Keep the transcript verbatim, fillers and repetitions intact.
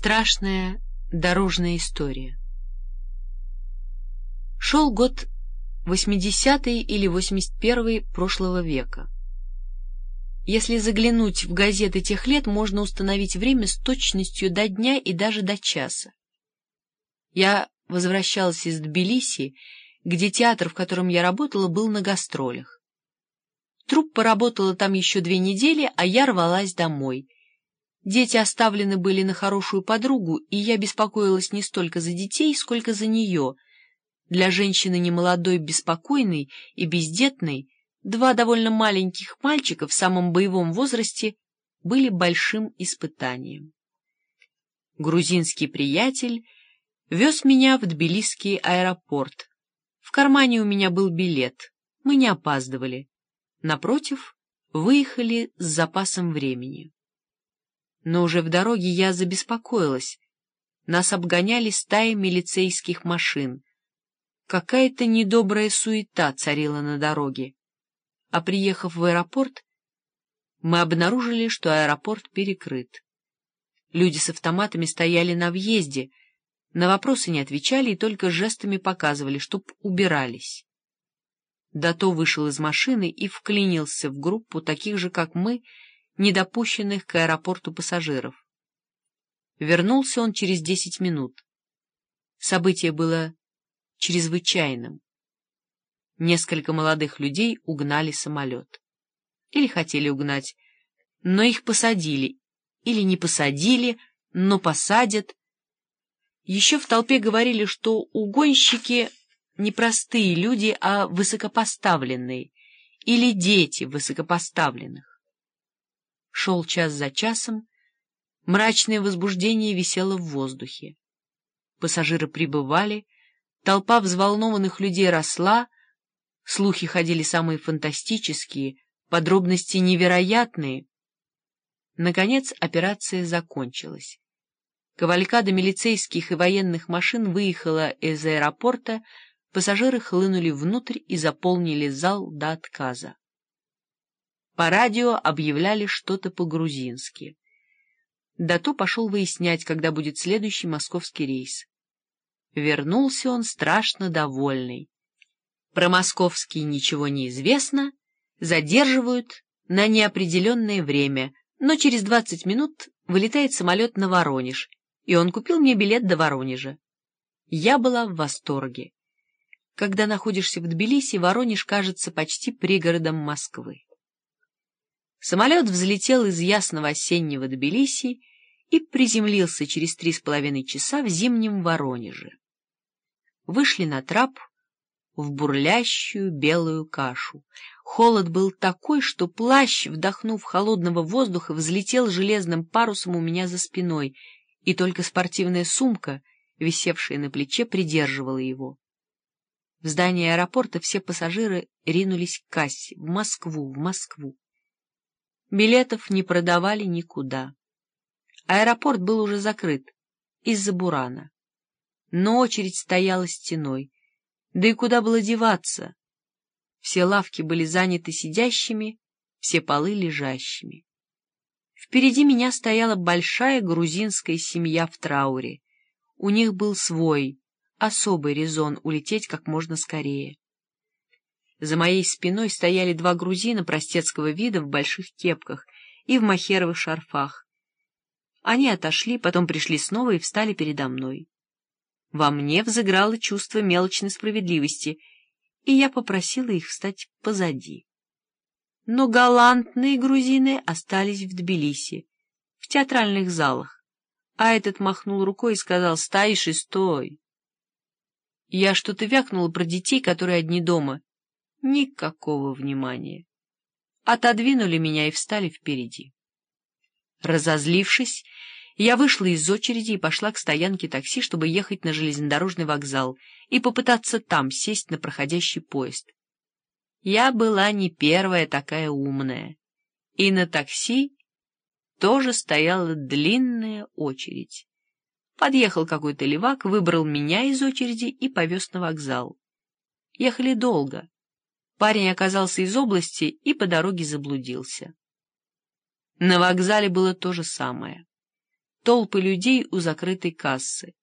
Страшная дорожная история. Шел год восьмидесятый или восемьдесят первый прошлого века. Если заглянуть в газеты тех лет, можно установить время с точностью до дня и даже до часа. Я возвращалась из Тбилиси, где театр, в котором я работала, был на гастролях. Труппа работала там еще две недели, а я рвалась домой. Дети оставлены были на хорошую подругу, и я беспокоилась не столько за детей, сколько за нее. Для женщины немолодой, беспокойной и бездетной два довольно маленьких мальчика в самом боевом возрасте были большим испытанием. Грузинский приятель вез меня в Тбилисский аэропорт. В кармане у меня был билет. Мы не опаздывали. Напротив, выехали с запасом времени. Но уже в дороге я забеспокоилась. Нас обгоняли стаи милицейских машин. Какая-то недобрая суета царила на дороге. А приехав в аэропорт, мы обнаружили, что аэропорт перекрыт. Люди с автоматами стояли на въезде, на вопросы не отвечали и только жестами показывали, чтоб убирались. Дато вышел из машины и вклинился в группу таких же, как мы, недопущенных к аэропорту пассажиров. Вернулся он через десять минут. Событие было чрезвычайным. Несколько молодых людей угнали самолет. Или хотели угнать, но их посадили. Или не посадили, но посадят. Еще в толпе говорили, что угонщики не простые люди, а высокопоставленные, или дети высокопоставленных. Шел час за часом, мрачное возбуждение висело в воздухе. Пассажиры прибывали, толпа взволнованных людей росла, слухи ходили самые фантастические, подробности невероятные. Наконец операция закончилась. Кавалькада милицейских и военных машин выехала из аэропорта, пассажиры хлынули внутрь и заполнили зал до отказа. По радио объявляли что-то по-грузински. Дато пошел выяснять, когда будет следующий московский рейс. Вернулся он страшно довольный. Про московский ничего не известно, задерживают на неопределенное время, но через двадцать минут вылетает самолет на Воронеж, и он купил мне билет до Воронежа. Я была в восторге. Когда находишься в Тбилиси, Воронеж кажется почти пригородом Москвы. Самолет взлетел из ясного осеннего Тбилиси и приземлился через три с половиной часа в зимнем Воронеже. Вышли на трап в бурлящую белую кашу. Холод был такой, что плащ, вдохнув холодного воздуха, взлетел железным парусом у меня за спиной, и только спортивная сумка, висевшая на плече, придерживала его. В здании аэропорта все пассажиры ринулись к кассе, в Москву, в Москву. Билетов не продавали никуда. Аэропорт был уже закрыт из-за бурана. Но очередь стояла стеной. Да и куда было деваться? Все лавки были заняты сидящими, все полы лежащими. Впереди меня стояла большая грузинская семья в трауре. У них был свой, особый резон улететь как можно скорее. За моей спиной стояли два грузина простецкого вида в больших кепках и в мохеровых шарфах. Они отошли, потом пришли снова и встали передо мной. Во мне взыграло чувство мелочной справедливости, и я попросила их встать позади. Но галантные грузины остались в Тбилиси, в театральных залах, а этот махнул рукой и сказал: «Стоишь и стой». Я что-то вякнула про детей, которые одни дома. Никакого внимания. Отодвинули меня и встали впереди. Разозлившись, я вышла из очереди и пошла к стоянке такси, чтобы ехать на железнодорожный вокзал и попытаться там сесть на проходящий поезд. Я была не первая такая умная, и на такси тоже стояла длинная очередь. Подъехал какой-то левак, выбрал меня из очереди и повез на вокзал. Ехали долго. Парень оказался из области и по дороге заблудился. На вокзале было то же самое. толпы людей у закрытой кассы.